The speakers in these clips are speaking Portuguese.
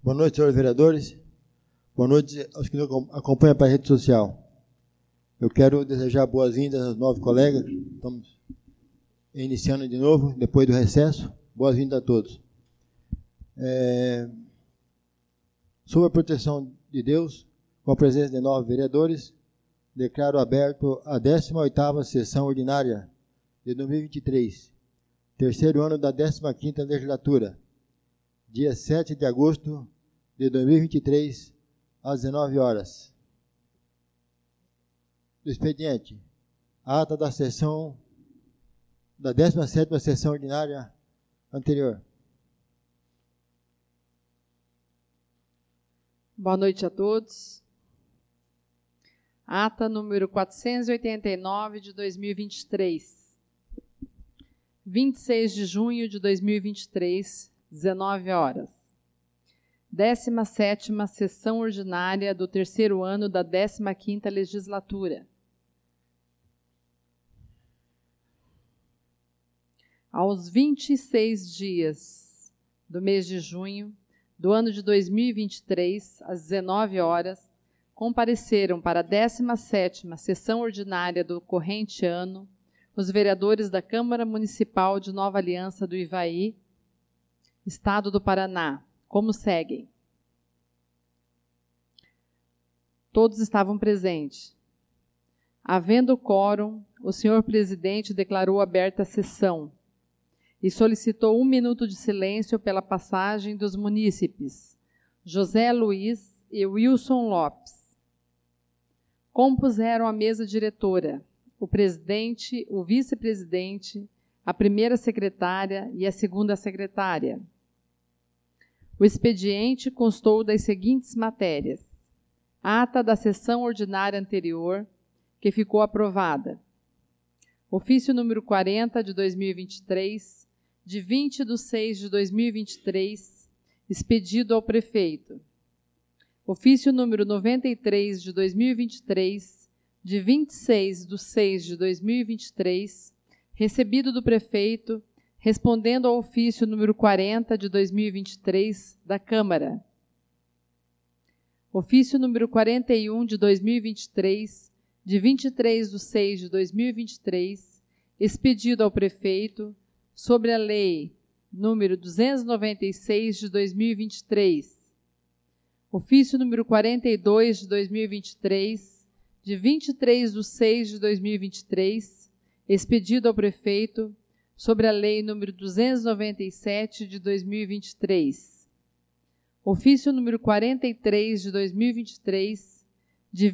Boa noite, senhores vereadores. Boa noite aos que nos acompanham pela rede social. Eu quero desejar boas-vindas aos 9 colegas. Estamos iniciando de novo, depois do recesso. Boas-vindas a todos. Sob a proteção de Deus, com a presença de 9 vereadores, declaro aberto a 18ª sessão ordinária de 2023, terceiro ano da 15ª legislatura, dia 7 de agosto de 2023, às 19 horas. Do expediente, ata da sessão, da 17ª sessão ordinária anterior. Boa noite a todos. Ata número 489 de 2023. 26 de junho de 2023, 19 horas. 17ª sessão ordinária do terceiro ano da 15ª legislatura. Aos 26 dias do mês de junho do ano de 2023, às 19 horas, compareceram para a 17ª sessão ordinária do corrente ano os vereadores da Câmara Municipal de Nova Aliança do Ivaí, Estado do Paraná, como seguem. Todos estavam presentes. Havendo quórum, o senhor presidente declarou aberta a sessão e solicitou 1 minuto de silêncio pela passagem dos munícipes José Luiz e Wilson Lopes. Compuseram a mesa diretora, o presidente, o vice-presidente, a primeira secretária e a segunda secretária. O expediente constou das seguintes matérias: ata da sessão ordinária anterior, que ficou aprovada. Ofício número 40 de 2023, de 20/6/2023, expedido ao prefeito. Ofício número 93 de 2023, de 26/6/2023, recebido do prefeito, respondendo ao ofício número 40 de 2023 da Câmara. Ofício número 41 de 2023, de 23/6/2023, expedido ao prefeito sobre a lei número 296 de 2023. Ofício número 42 de 2023, de 23/6/2023, expedido ao prefeito sobre a lei número 297 de 2023. Ofício número 43 de 2023, de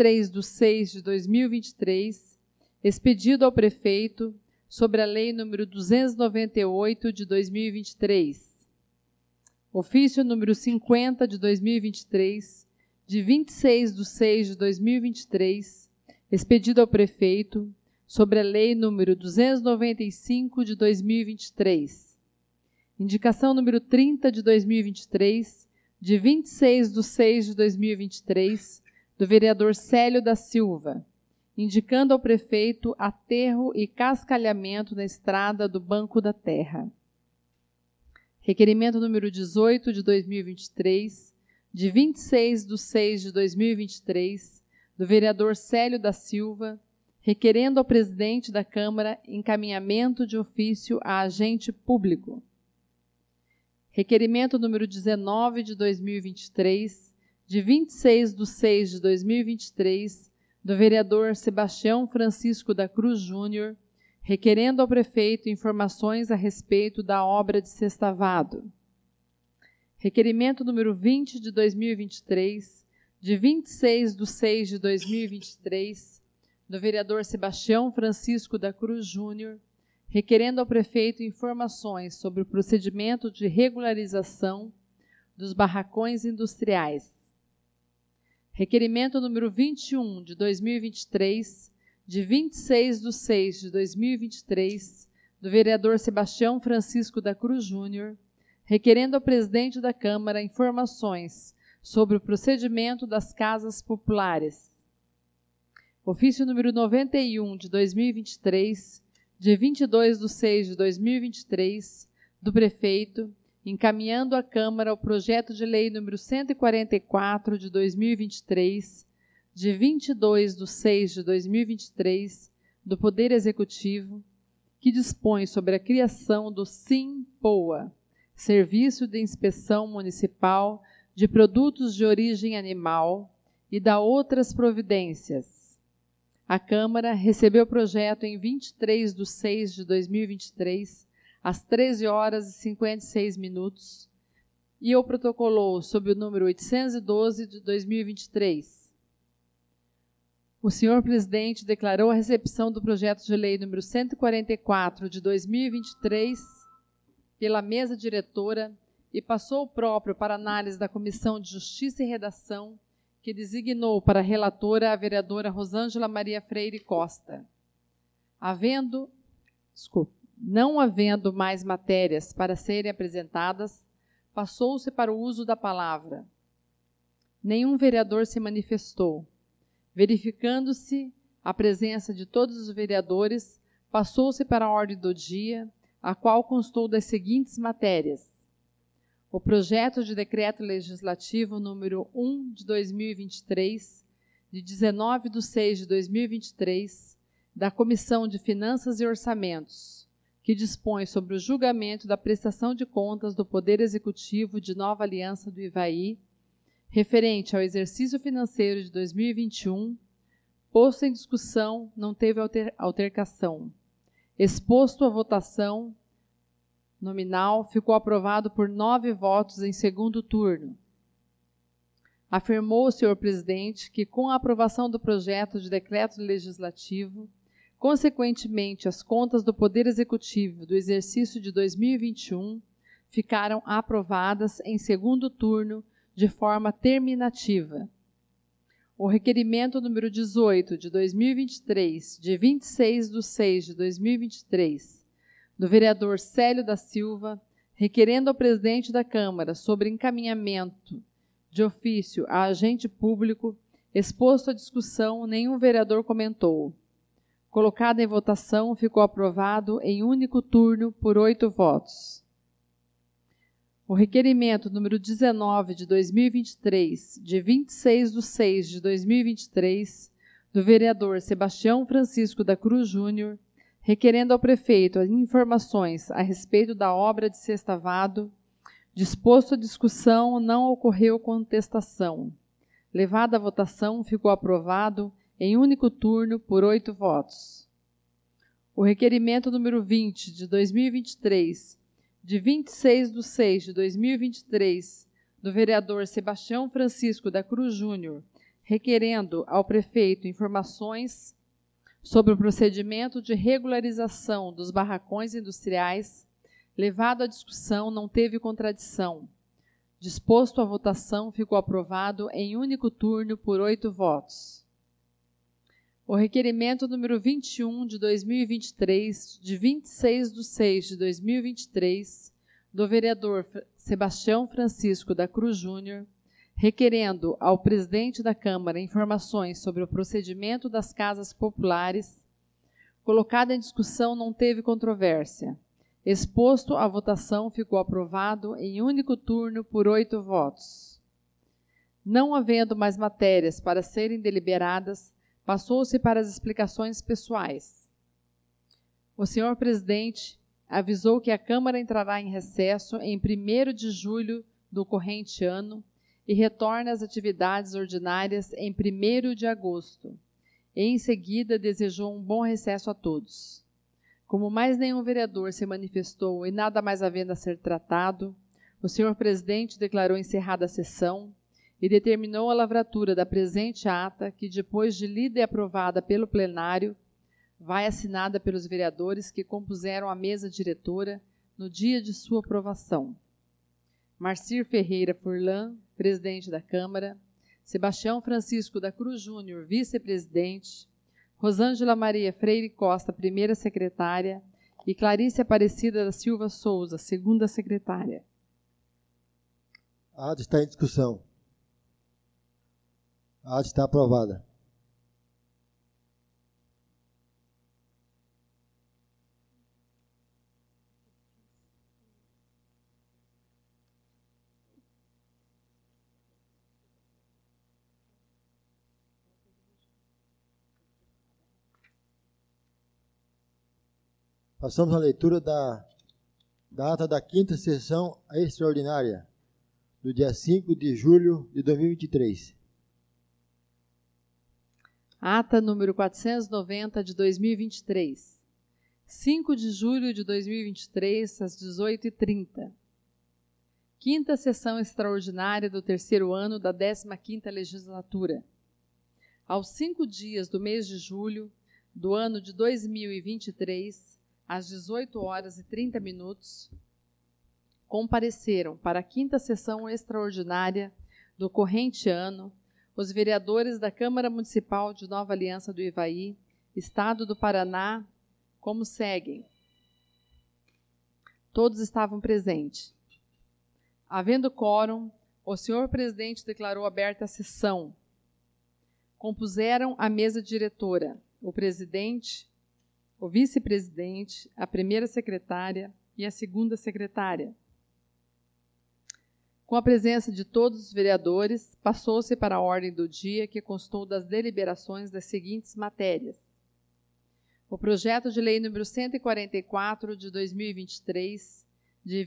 23/6/2023, expedido ao prefeito sobre a lei número 298 de 2023. Ofício número 50 de 2023, de 26/6/2023, expedido ao prefeito sobre a lei número 295 de 2023. Indicação número 30 de 2023, de 26/6/2023, do vereador Célio da Silva, indicando ao prefeito aterro e cascalhamento na estrada do Banco da Terra. Requerimento número 18 de 2023, de 26/6/2023, do vereador Célio da Silva, requerendo ao presidente da Câmara encaminhamento de ofício a agente público. Requerimento número 19 de 2023, de 26/6/2023, do vereador Sebastião Francisco da Cruz Júnior, requerendo ao prefeito informações a respeito da obra de Sextavado. Requerimento número 20 de 2023, de 26/6/2023, do vereador Sebastião Francisco da Cruz Júnior, requerendo ao prefeito informações sobre o procedimento de regularização dos barracões industriais. Requerimento número 21 de 2023, de 26/6/2023, do vereador Sebastião Francisco da Cruz Júnior, requerendo ao presidente da Câmara informações sobre o procedimento das casas populares. Ofício número 91 de 2023, de 22/6/2023, do prefeito, encaminhando à Câmara o projeto de lei número 144 de 2023, de 22/6/2023, do Poder Executivo, que dispõe sobre a criação do SIM-POA, Serviço de Inspeção Municipal de Produtos de Origem Animal, e da outras providências. A Câmara recebeu o projeto em 23/6/2023, às 13h56, e o protocolou sob o número 812 de 2023. O senhor presidente declarou a recepção do projeto de lei número 144 de 2023 pela mesa diretora e passou o próprio para análise da Comissão de Justiça e Redação, que designou para relatora a vereadora Rosângela Maria Freire Costa. Não havendo mais matérias para serem apresentadas, passou-se para o uso da palavra. Nenhum vereador se manifestou. Verificando-se a presença de todos os vereadores, passou-se para a ordem do dia, a qual constou das seguintes matérias: o projeto de decreto legislativo número 1 de 2023, de 19/6/2023, da Comissão de Finanças e Orçamentos, que dispõe sobre o julgamento da prestação de contas do Poder Executivo de Nova Aliança do Ivaí, referente ao exercício financeiro de 2021, posto em discussão, não teve altercação. Exposto à votação nominal, ficou aprovado por 9 votos em segundo turno. Afirmou o senhor presidente que, com a aprovação do projeto de decreto legislativo, consequentemente, as contas do Poder Executivo do exercício de 2021 ficaram aprovadas em segundo turno de forma terminativa. O requerimento número 18 de 2023, de 26/6/2023, do vereador Célio da Silva, requerendo ao presidente da Câmara sobre encaminhamento de ofício a agente público, exposto à discussão, nenhum vereador comentou. Colocado em votação, ficou aprovado em único turno por 8 votos. O requerimento número 19 de 2023, de 26/6/2023, do vereador Sebastião Francisco da Cruz Júnior, requerendo ao prefeito informações a respeito da obra de sextavado, disposto à discussão, não ocorreu contestação. Levado à votação, ficou aprovado em único turno por 8 votos. O requerimento número 20 de 2023, de 26/6/2023, do vereador Sebastião Francisco da Cruz Júnior, requerendo ao prefeito informações sobre o procedimento de regularização dos barracões industriais, levado à discussão, não teve contradição. Disposto à votação, ficou aprovado em único turno por 8 votos. O requerimento número 21 de 2023, de 26/6/2023, do vereador Sebastião Francisco da Cruz Júnior, requerendo ao presidente da Câmara informações sobre o procedimento das casas populares, colocado em discussão, não teve controvérsia. Exposto à votação, ficou aprovado em único turno por 8 votos. Não havendo mais matérias para serem deliberadas, passou-se para as explicações pessoais. O senhor presidente avisou que a Câmara entrará em recesso em 1º de julho do corrente ano e retorna às atividades ordinárias em 1º de agosto. E, em seguida, desejou um bom recesso a todos. Como mais nenhum vereador se manifestou e nada mais havendo a ser tratado, o senhor presidente declarou encerrada a sessão e determinou a lavratura da presente ata, que, depois de lida e aprovada pelo plenário, vai assinada pelos vereadores que compuseram a mesa diretora no dia de sua aprovação. Marcir Ferreira Furlan, presidente da Câmara, Sebastião Francisco da Cruz Júnior, vice-presidente, Rosângela Maria Freire Costa, primeira secretária, e Clarice Aparecida da Silva Souza, segunda secretária. A ata está em discussão. A ata está aprovada. Passamos à leitura da ata da 5ª sessão extraordinária, do dia 5 de julho de 2023. Ata número 490 de 2023. 5 de julho de 2023, às 18h30. 5ª sessão extraordinária do 3º ano da 15ª legislatura. Aos 5 dias do mês de julho do ano de 2023, às 18h30, compareceram para a 5ª sessão extraordinária do corrente ano os vereadores da Câmara Municipal de Nova Aliança do Ivaí, Estado do Paraná, como seguem. Todos estavam presentes. Havendo quórum, o senhor presidente declarou aberta a sessão. Compuseram a mesa diretora, o presidente, o vice-presidente, a primeira secretária e a segunda secretária. Com a presença de todos os vereadores, passou-se para a ordem do dia, que constou das deliberações das seguintes matérias. O projeto de lei número 144 de 2023, de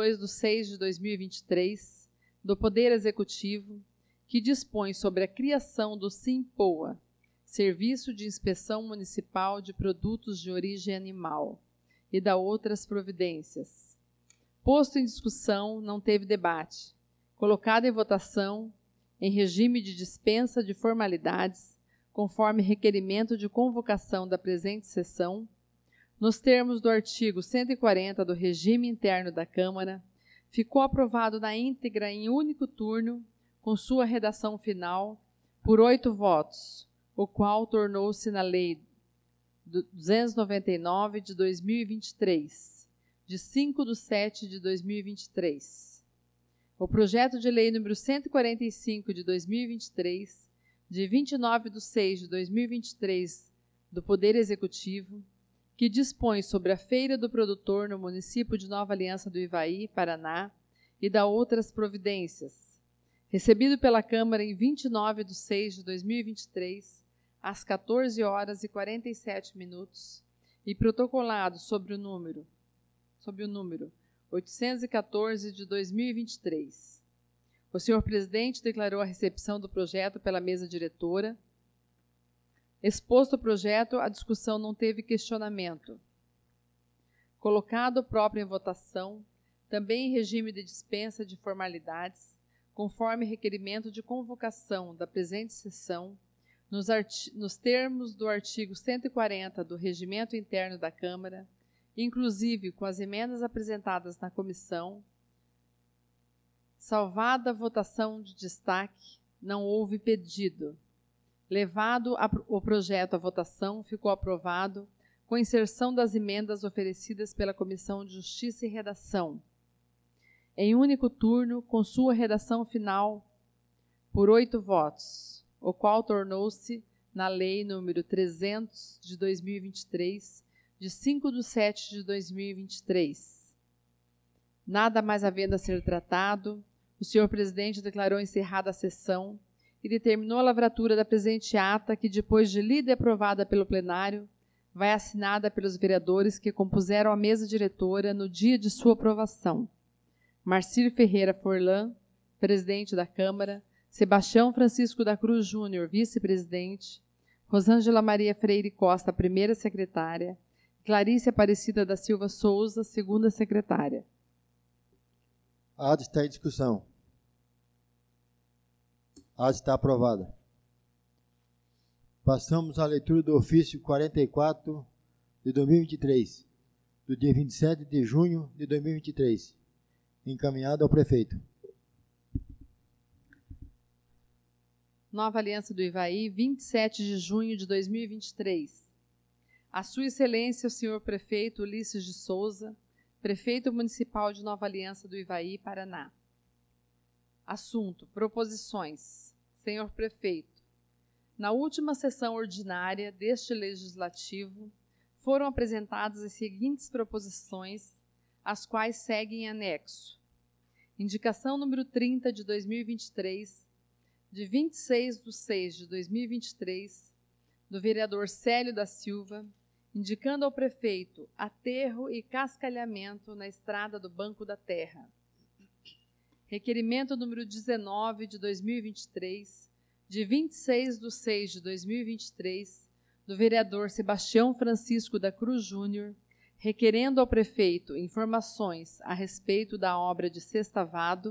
22/6/2023, do Poder Executivo, que dispõe sobre a criação do SIMPOA, Serviço de Inspeção Municipal de Produtos de Origem Animal, e da outras providências. Posto em discussão, não teve debate. Colocado em votação, em regime de dispensa de formalidades, conforme requerimento de convocação da presente sessão, nos termos do artigo 140 do Regime Interno da Câmara, ficou aprovado na íntegra em único turno, com sua redação final, por 8 votos, o qual tornou-se na Lei 299 de 2023, de 5/7/2023. O projeto de lei número 145 de 2023, de 29/6/2023, do Poder Executivo, que dispõe sobre a Feira do Produtor no município de Nova Aliança do Ivaí, Paraná, e da outras providências, recebido pela Câmara em 29/6/2023, às 14h47, e protocolado sob o número 814 de 2023. O senhor presidente declarou a recepção do projeto pela mesa diretora. Exposto o projeto, a discussão não teve questionamento. Colocado o próprio em votação, também em regime de dispensa de formalidades, conforme requerimento de convocação da presente sessão, nos termos do artigo 140 do Regimento Interno da Câmara, inclusive com as emendas apresentadas na comissão, salvada a votação de destaque, não houve pedido. Levado o projeto à votação, ficou aprovado com inserção das emendas oferecidas pela Comissão de Justiça e Redação, em único turno, com sua redação final, por 8 votos, o qual tornou-se na Lei número 300 de 2023, de 5/7/2023. Nada mais havendo a ser tratado, o senhor presidente declarou encerrada a sessão e determinou a lavratura da presente ata, que, depois de lida e aprovada pelo plenário, vai assinada pelos vereadores que compuseram a mesa diretora no dia de sua aprovação. Marcílio Ferreira Forlan, presidente da Câmara, Sebastião Francisco da Cruz Júnior, vice-presidente, Rosângela Maria Freire Costa, primeira secretária, Clarice Aparecida da Silva Souza, segunda secretária. A ata está em discussão. A ata está aprovada. Passamos à leitura do ofício 44 de 2023, do dia 27 de junho de 2023, encaminhado ao prefeito. Nova Aliança do Ivaí, 27 de junho de 2023. A Sua Excelência, o senhor prefeito Ulisses de Souza, prefeito municipal de Nova Aliança do Ivaí, Paraná. Assunto: proposições. Senhor prefeito, na última sessão ordinária deste legislativo, foram apresentadas as seguintes proposições, as quais seguem em anexo. Indicação número 30 de 2023, de 26/6/2023, do vereador Célio da Silva, indicando ao prefeito aterro e cascalhamento na estrada do Banco da Terra. Requerimento número 19 de 2023, de 26/6/2023, do vereador Sebastião Francisco da Cruz Júnior, requerendo ao prefeito informações a respeito da obra de Sextavado,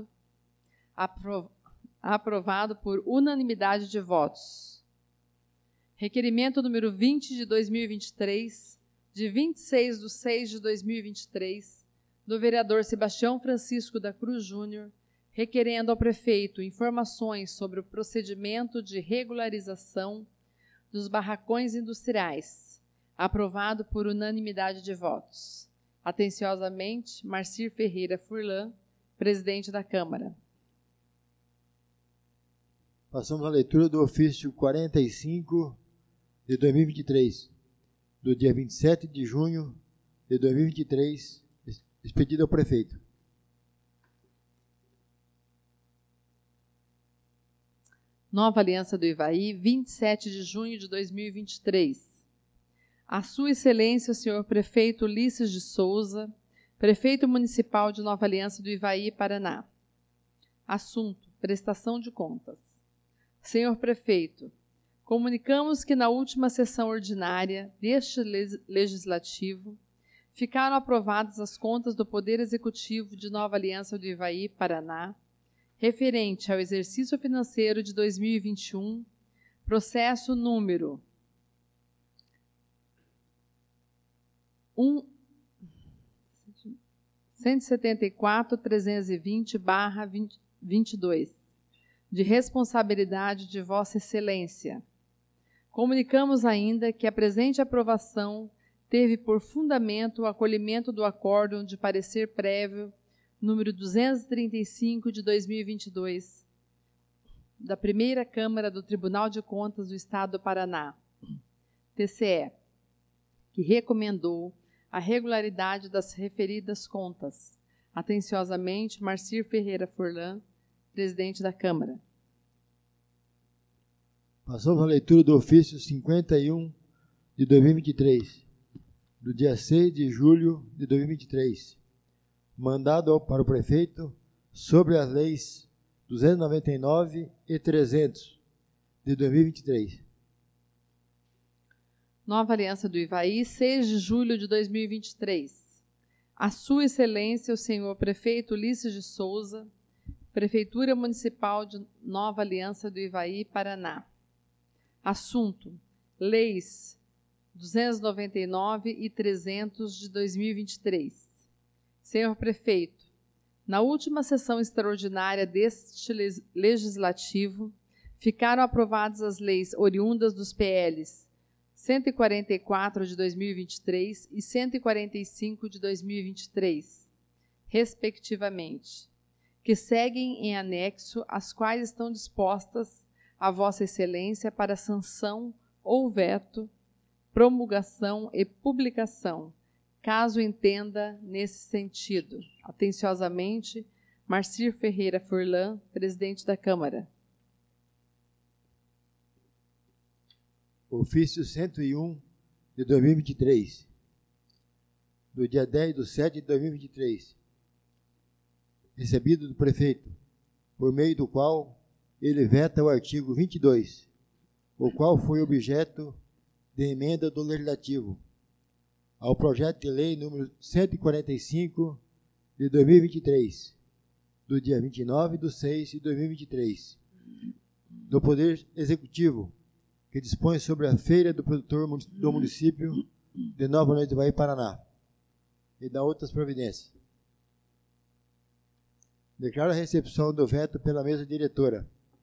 aprovado por unanimidade de votos. Requerimento número 20 de 2023, de 26/6/2023, do vereador Sebastião Francisco da Cruz Júnior, requerendo ao prefeito informações sobre o procedimento de regularização dos barracões industriais, aprovado por unanimidade de votos. Atenciosamente, Marcir Ferreira Furlan, presidente da Câmara. Passamos à leitura do ofício 45 de 2023, do dia 27 de junho de 2023, expedido ao prefeito. Nova Aliança do Ivaí, 27 de junho de 2023. A Sua Excelência, o senhor Prefeito Ulisses de Souza, Prefeito Municipal de Nova Aliança do Ivaí, Paraná. Assunto: prestação de contas. Senhor Prefeito, comunicamos que na última sessão ordinária deste Legislativo ficaram aprovadas as contas do Poder Executivo de Nova Aliança do Ivaí, Paraná, referente ao exercício financeiro de 2021, processo número 174.320/22, de responsabilidade de Vossa Excelência. Comunicamos ainda que a presente aprovação teve por fundamento o acolhimento do acórdão de parecer prévio número 235 de 2022, da Primeira Câmara do Tribunal de Contas do Estado do Paraná, TCE, que recomendou a regularidade das referidas contas. Atenciosamente, Marcir Ferreira Furlan, presidente da Câmara. Passamos à leitura do ofício 51 de 2023, do dia 6 de julho de 2023, mandado para o prefeito sobre as leis 299 e 300 de 2023. Nova Aliança do Ivaí, 6 de julho de 2023. A Sua Excelência, o senhor Prefeito Ulisses de Souza, Prefeitura Municipal de Nova Aliança do Ivaí, Paraná. Assunto: leis 299 e 300 de 2023. Senhor Prefeito, na última sessão extraordinária deste Legislativo, ficaram aprovadas as leis oriundas dos PLs 144 de 2023 e 145 de 2023, respectivamente, que seguem em anexo, as quais estão dispostas a Vossa Excelência para sanção ou veto, promulgação e publicação, caso entenda nesse sentido. Atenciosamente, Marcir Ferreira Furlan, presidente da Câmara. Ofício 101 de 2023, do dia 10/7 de 2023, recebido do prefeito, por meio do qual ele veta o artigo 22, o qual foi objeto de emenda do Legislativo ao projeto de lei número 145 de 2023, do dia 29/6 de 2023, do Poder Executivo, que dispõe sobre a Feira do Produtor do município de Nova Aliança do Ivaí, Paraná, e da outras providências. Declaro a recepção do veto pela mesa diretora.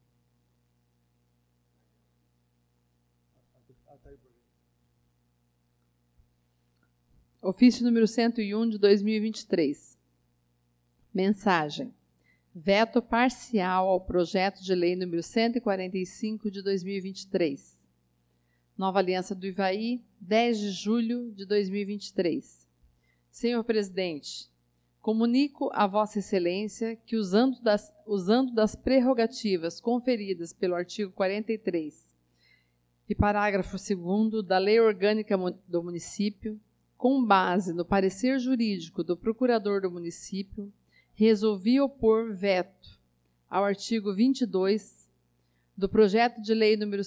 Ofício número 101 de 2023. Mensagem: veto parcial ao projeto de lei número 145 de 2023. Nova Aliança do Ivaí, 10 de julho de 2023. Senhor Presidente, comunico a Vossa Excelência que, usando das prerrogativas conferidas pelo artigo 43 e parágrafo 2º da Lei Orgânica do Município, com base no parecer jurídico do Procurador do Município, resolvi opor veto ao artigo 22 do Projeto de Lei nº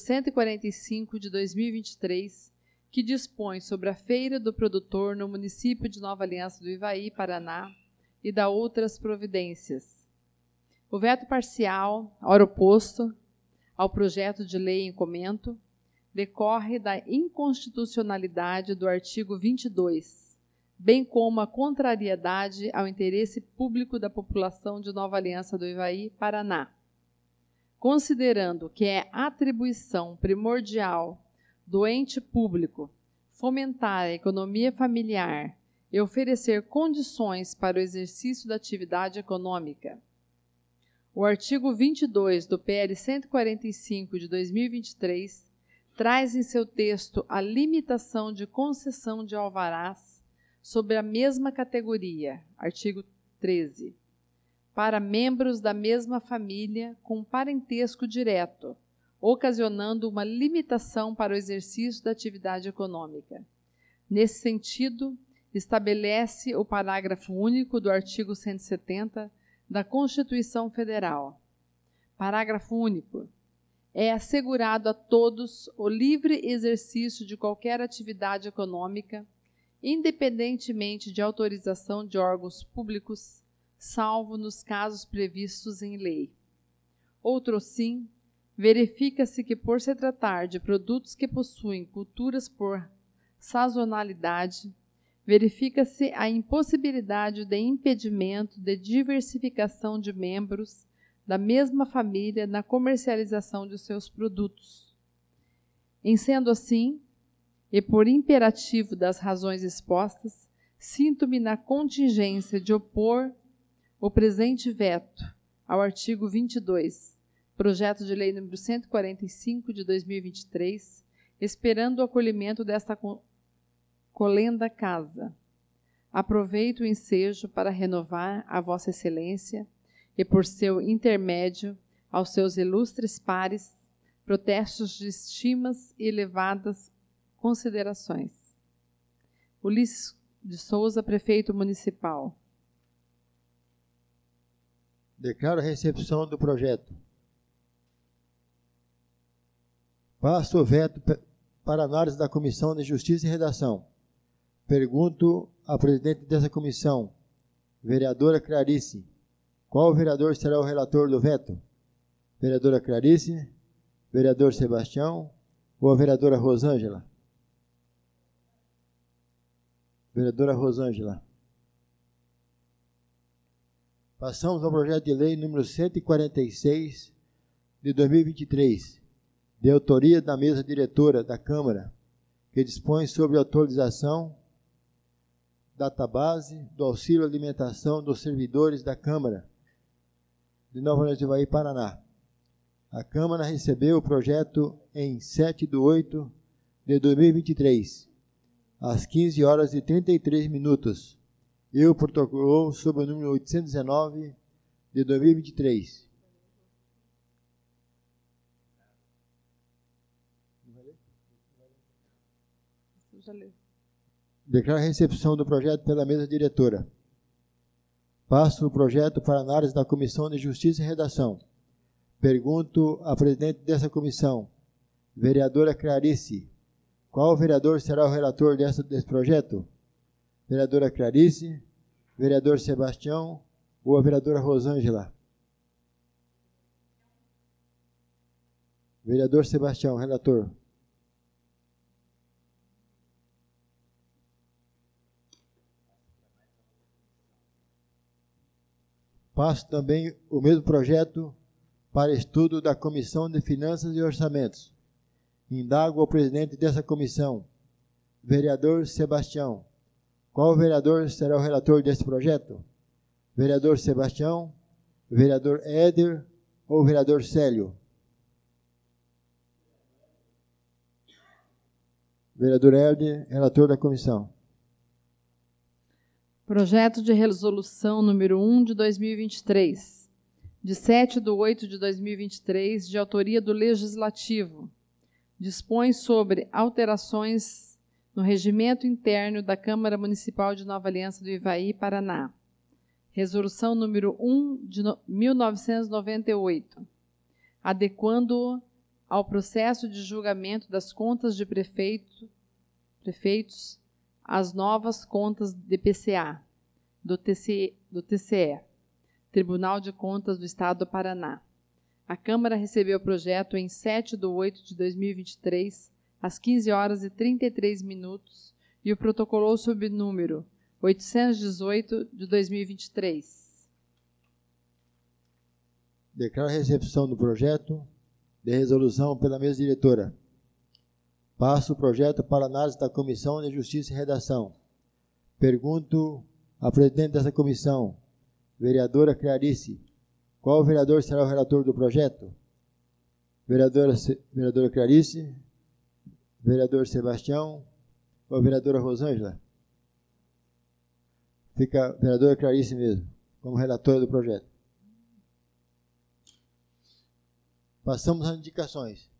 145 de 2023, que dispõe sobre a Feira do Produtor no município de Nova Aliança do Ivaí, Paraná, e da outras providências. O veto parcial, ora oposto, ao projeto de lei em comento, decorre da inconstitucionalidade do artigo 22, bem como a contrariedade ao interesse público da população de Nova Aliança do Ivaí, Paraná. Considerando que é atribuição primordial do ente público fomentar a economia familiar e oferecer condições para o exercício da atividade econômica, o artigo 22 do PL 145 de 2023 traz em seu texto a limitação de concessão de alvarás sobre a mesma categoria, artigo 13, para membros da mesma família com parentesco direto, ocasionando uma limitação para o exercício da atividade econômica. Nesse sentido, estabelece o parágrafo único do artigo 170 da Constituição Federal. Parágrafo único. É assegurado a todos o livre exercício de qualquer atividade econômica, independentemente de autorização de órgãos públicos, salvo nos casos previstos em lei. Outro sim, verifica-se que, por se tratar de produtos que possuem culturas por sazonalidade, verifica-se a impossibilidade de impedimento de diversificação de membros da mesma família na comercialização de seus produtos. Em sendo assim, e por imperativo das razões expostas, sinto-me na contingência de opor o presente veto ao artigo 22, projeto de lei número 145 de 2023, esperando o acolhimento desta colenda casa. Aproveito o ensejo para renovar a Vossa Excelência e, por seu intermédio, aos seus ilustres pares, protestos de estimas e elevadas considerações. Ulisses de Souza, Prefeito Municipal. Declaro a recepção do projeto. Passo o veto para análise da Comissão de Justiça e Redação. Pergunto à presidente dessa comissão, vereadora Clarice, qual vereador será o relator do veto? Vereadora Clarice, vereador Sebastião ou a vereadora Rosângela? Vereadora Rosângela. Passamos ao projeto de lei número 146 de 2023, de autoria da mesa diretora da Câmara, que dispõe sobre a atualização database do auxílio alimentação dos servidores da Câmara de Nova Aliança do Ivaí, Paraná. A Câmara recebeu o projeto em 7/8 de 2023, às 15 horas e 33 minutos, e o protocolou sob o número 819 de 2023. Declaro a recepção do projeto pela mesa diretora. Passo o projeto para análise da Comissão de Justiça e Redação. Pergunto à presidente dessa comissão, vereadora Clarice, qual vereador será o relator desse projeto? Vereadora Clarice, vereador Sebastião ou a vereadora Rosângela? Vereador Sebastião, relator. Passo também o mesmo projeto para estudo da Comissão de Finanças e Orçamentos. Indago ao presidente dessa comissão, vereador Sebastião. Qual vereador será o relator desse projeto? Vereador Sebastião, vereador Éder ou vereador Célio? Vereador Éder, relator da comissão. Projeto de resolução número 1 de 2023, de 7/8 de 2023, de autoria do Legislativo, dispõe sobre alterações no regimento interno da Câmara Municipal de Nova Aliança do Ivaí, Paraná. Resolução número 1 de 1998, adequando ao processo de julgamento das contas de prefeitos às novas contas de PCA do TCE, Tribunal de Contas do Estado do Paraná. A Câmara recebeu o projeto em 7/8/2023, às 15h33, e o protocolou sob o número 818 de 2023. Declaro a recepção do projeto de resolução pela mesa diretora. Passo o projeto para análise da Comissão de Justiça e Redação. Pergunto à presidente dessa comissão, vereadora Clarice, qual vereador será o relator do projeto? Vereadora Clarice, vereador Sebastião ou vereadora Rosângela? Fica a vereadora Clarice mesmo, como relatora do projeto. Passamos às indicações.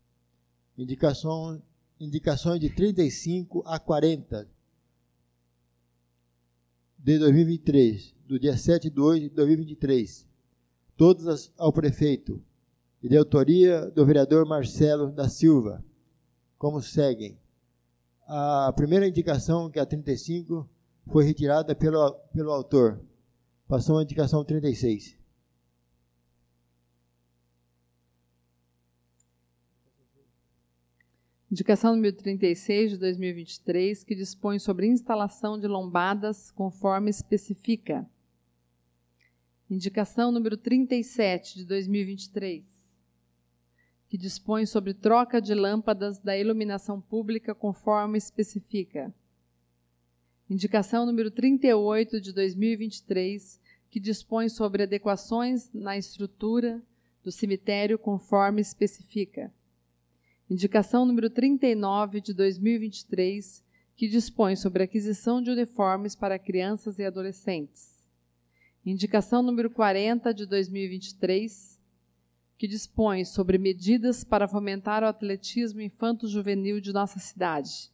Indicações de 35 a 40 de 2023, do dia 7/8 de 2023. Todas ao prefeito, e de autoria do vereador Marcelo da Silva, como seguem. A primeira indicação, que é a 35, foi retirada pelo autor. Passamos à indicação 36. Indicação número 36 de 2023, que dispõe sobre instalação de lombadas conforme especifica. Indicação número 37 de 2023, que dispõe sobre troca de lâmpadas da iluminação pública conforme especifica. Indicação número 38 de 2023, que dispõe sobre adequações na estrutura do cemitério conforme especifica. Indicação número 39 de 2023, que dispõe sobre aquisição de uniformes para crianças e adolescentes. Indicação número 40 de 2023, que dispõe sobre medidas para fomentar o atletismo infanto-juvenil de nossa cidade.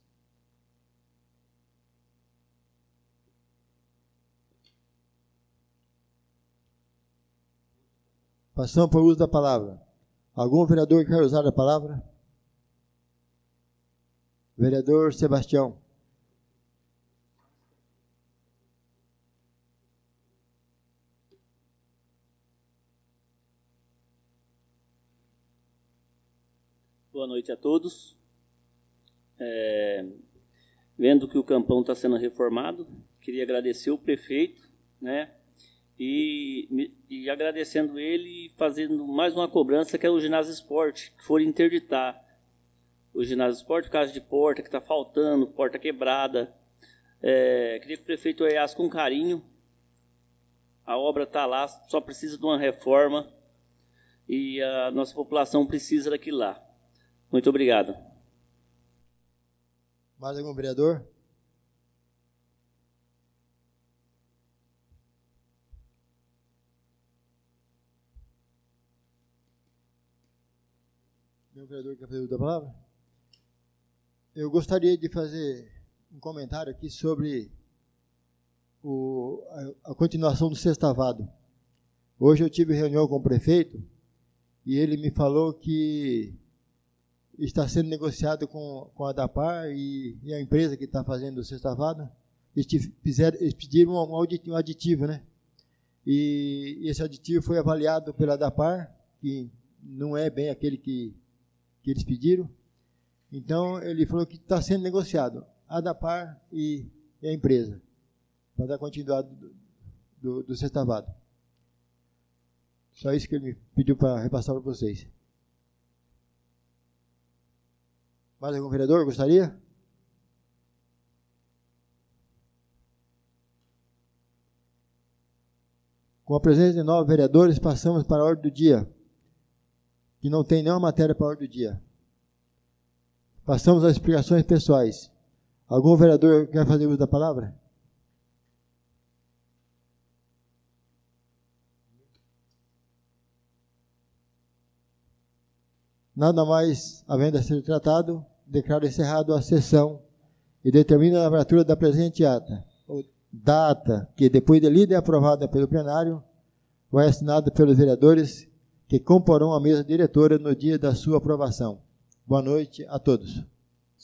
Passamos para o uso da palavra. Algum vereador quer usar a palavra? Vereador Sebastião. Boa noite a todos. Vendo que o campão está sendo reformado, queria agradecer o prefeito, né? E agradecendo ele e fazendo mais uma cobrança, que é o ginásio esporte, que for interditar o ginásio esporte por causa de porta que está faltando, porta quebrada. Queria que o prefeito olhasse com carinho. A obra está lá, só precisa de uma reforma e a nossa população precisa daquilo lá. Muito obrigado. Mais algum vereador? Meu vereador quer fazer uso da palavra? Eu gostaria de fazer um comentário aqui sobre a continuação do sextavado. Hoje eu tive reunião com o prefeito e ele me falou que está sendo negociado com a DAPAR e a empresa que está fazendo o sextavado. Eles pediram um aditivo, né? E esse aditivo foi avaliado pela DAPAR, que não é bem aquele que eles pediram. Então, ele falou que está sendo negociado a DAPAR e a empresa para dar continuidade do sextavado. Só isso que ele me pediu para repassar para vocês. Mais algum vereador gostaria? Com a presença de 9 vereadores, passamos para a ordem do dia, que não tem nenhuma matéria para a ordem do dia. Passamos às explicações pessoais. Algum vereador quer fazer uso da palavra? Nada mais havendo a ser tratado, declaro encerrado a sessão e determino a lavratura da presente ata. Data que, depois de lida e aprovada pelo plenário, vai assinada pelos vereadores que comporão a mesa diretora no dia da sua aprovação. Boa noite a todos.